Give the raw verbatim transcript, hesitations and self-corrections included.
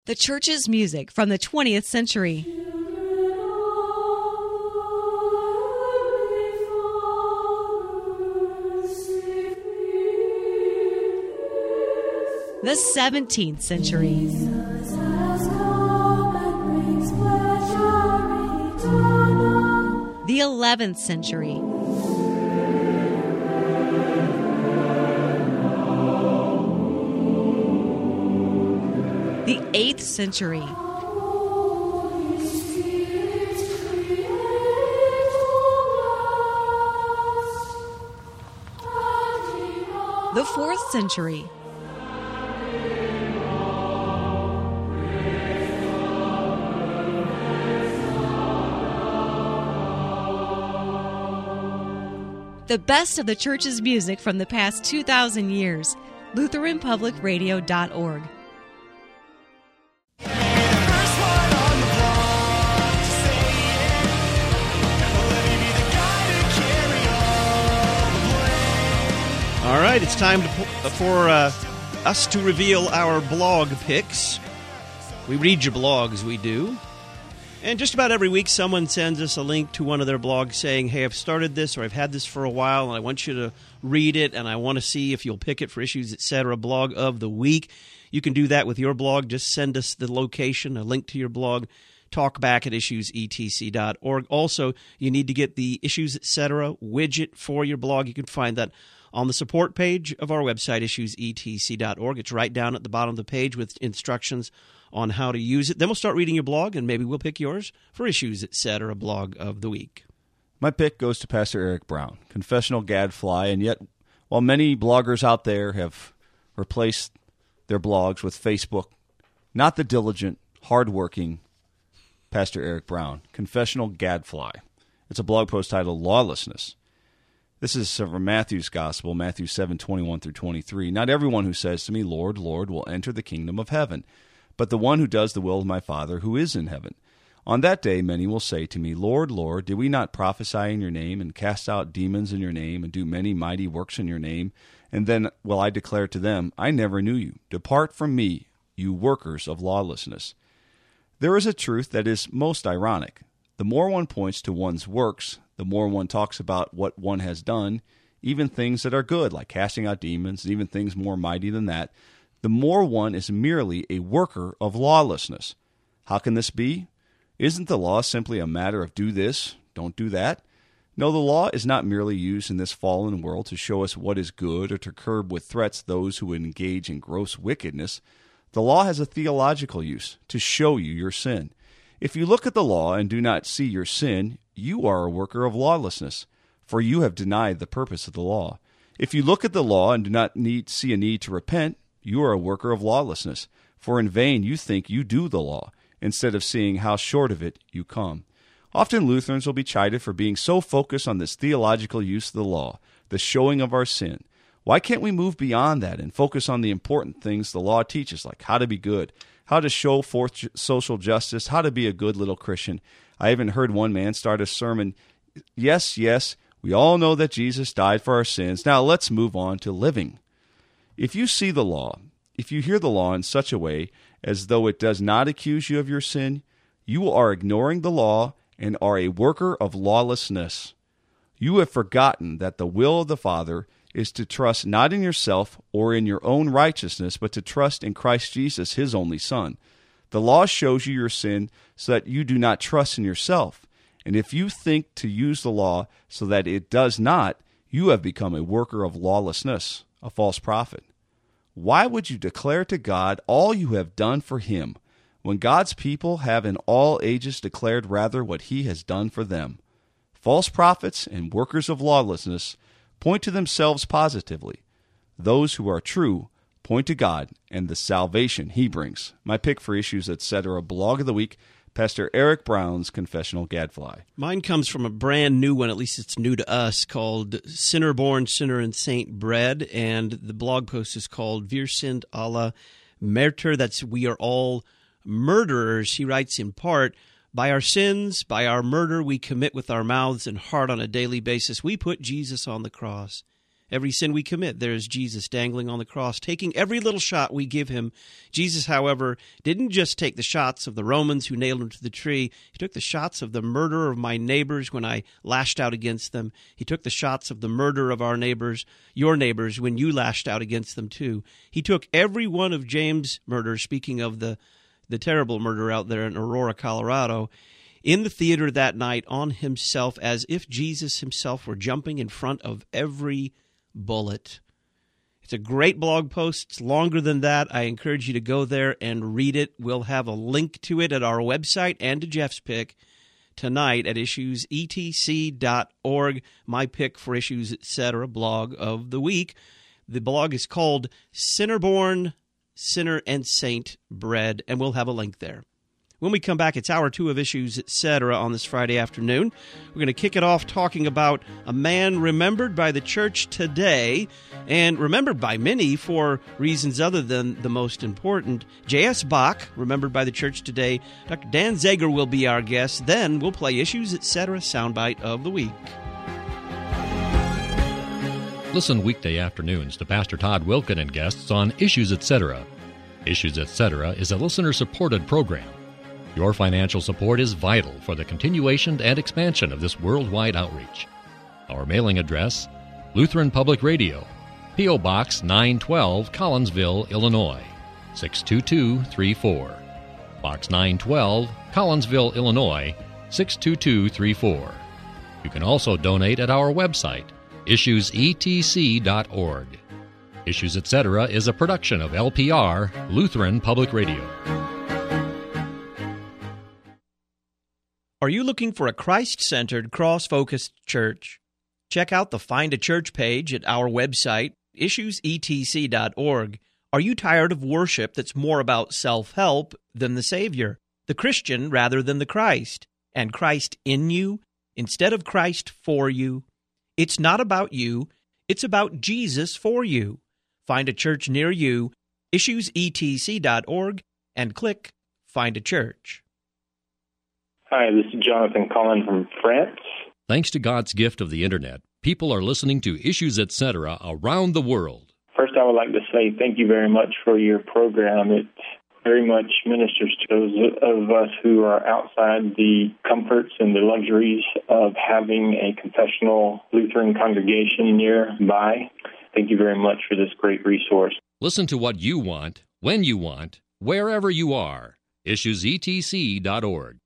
The church's music from the twentieth century. The seventeenth century. The eleventh century. The eighth century. The fourth century. The best of the church's music from the past two thousand years. Lutheran Public Radio dot org. All right, it's time to, for uh, us to reveal our blog picks. We read your blogs, we do. And just about every week, someone sends us a link to one of their blogs saying, hey, I've started this, or I've had this for a while, and I want you to read it, and I want to see if you'll pick it for Issues, et cetera, blog of the week. You can do that with your blog. Just send us the location, a link to your blog, talkback at issues e t c dot org. Also, you need to get the Issues, et cetera widget for your blog. You can find that on the support page of our website, issues e t c dot org. It's right down at the bottom of the page with instructions on how to use it. Then we'll start reading your blog, and maybe we'll pick yours for Issues, et cetera blog of the week. My pick goes to Pastor Eric Brown, confessional gadfly, and yet while many bloggers out there have replaced their blogs with Facebook, not the diligent, hardworking Pastor Eric Brown, confessional gadfly. It's a blog post titled Lawlessness. This is from Matthew's Gospel, Matthew seven, twenty-one through twenty-three. Not everyone who says to me, Lord, Lord, will enter the kingdom of heaven, but the one who does the will of my Father who is in heaven. On that day many will say to me, Lord, Lord, did we not prophesy in your name, and cast out demons in your name, and do many mighty works in your name? And then will I declare to them, I never knew you. Depart from me, you workers of lawlessness. There is a truth that is most ironic. The more one points to one's works, the more one talks about what one has done, even things that are good, like casting out demons, and even things more mighty than that, the more one is merely a worker of lawlessness. How can this be? Isn't the law simply a matter of do this, don't do that? No, the law is not merely used in this fallen world to show us what is good or to curb with threats those who engage in gross wickedness. The law has a theological use, to show you your sin. If you look at the law and do not see your sin, you are a worker of lawlessness, for you have denied the purpose of the law. If you look at the law and do not need, see a need to repent, you are a worker of lawlessness, for in vain you think you do the law, instead of seeing how short of it you come. Often Lutherans will be chided for being so focused on this theological use of the law, the showing of our sin. Why can't we move beyond that and focus on the important things the law teaches, like how to be good, how to show forth social justice, how to be a good little Christian? I even heard one man start a sermon, yes, yes, we all know that Jesus died for our sins. Now let's move on to living. If you see the law, if you hear the law in such a way as though it does not accuse you of your sin, you are ignoring the law and are a worker of lawlessness. You have forgotten that the will of the Father is to trust not in yourself or in your own righteousness, but to trust in Christ Jesus, his only Son. The law shows you your sin so that you do not trust in yourself. And if you think to use the law so that it does not, you have become a worker of lawlessness, a false prophet. Why would you declare to God all you have done for him, when God's people have in all ages declared rather what he has done for them? False prophets and workers of lawlessness point to themselves positively. Those who are true point to God and the salvation he brings. My pick for Issues, et cetera blog of the week, Pastor Eric Brown's Confessional Gadfly. Mine comes from a brand new one, at least it's new to us, called Sinner Born, Sinner and Saint Bred, and the blog post is called Wir sind alle Märtyrer. That's we are all murderers. He writes in part, by our sins, by our murder we commit with our mouths and heart on a daily basis, we put Jesus on the cross. every sin we commit, there is Jesus dangling on the cross, taking every little shot we give him. Jesus, however, didn't just take the shots of the Romans who nailed him to the tree. He took the shots of the murder of my neighbors when I lashed out against them. He took the shots of the murder of our neighbors, your neighbors, when you lashed out against them too. He took every one of James' murders, speaking of the, the terrible murder out there in Aurora, Colorado, in the theater that night on himself, as if Jesus himself were jumping in front of every bullet. It's a great blog post. It's longer than that. I encourage you to go there and read it. We'll have a link to it at our website and to Jeff's pick tonight at issues e t c dot org. My pick for Issues Etc. blog of the week. The blog is called Sinner-Born, Sinner and Saint Bread, and we'll have a link there. When we come back, it's hour two of Issues Etc. on this Friday afternoon. We're going to kick it off talking about a man remembered by the church today and remembered by many for reasons other than the most important. J S. Bach, remembered by the church today. Doctor Dan Zager will be our guest. Then we'll play Issues Etc. soundbite of the week. Listen weekday afternoons to Pastor Todd Wilken and guests on Issues Etc. Issues Etc. is a listener-supported program. Your financial support is vital for the continuation and expansion of this worldwide outreach. Our mailing address, Lutheran Public Radio, P O. Box nine twelve, Collinsville, Illinois, six two two three four. Box nine twelve, Collinsville, Illinois, six two two three four. You can also donate at our website, issues e t c dot org. Issues Etc. is a production of L P R, Lutheran Public Radio. Are you looking for a Christ-centered, cross-focused church? Check out the Find a Church page at our website, issues e t c dot org. Are you tired of worship that's more about self-help than the Savior, the Christian rather than the Christ, and Christ in you instead of Christ for you? It's not about you, it's about Jesus for you. Find a church near you, issues e t c dot org, and click Find a Church. Hi, this is Jonathan Collin from France. Thanks to God's gift of the Internet, people are listening to Issues Etc. around the world. First, I would like to say thank you very much for your program. It very much ministers to those of us who are outside the comforts and the luxuries of having a confessional Lutheran congregation nearby. Thank you very much for this great resource. Listen to what you want, when you want, wherever you are. issues e t c dot org.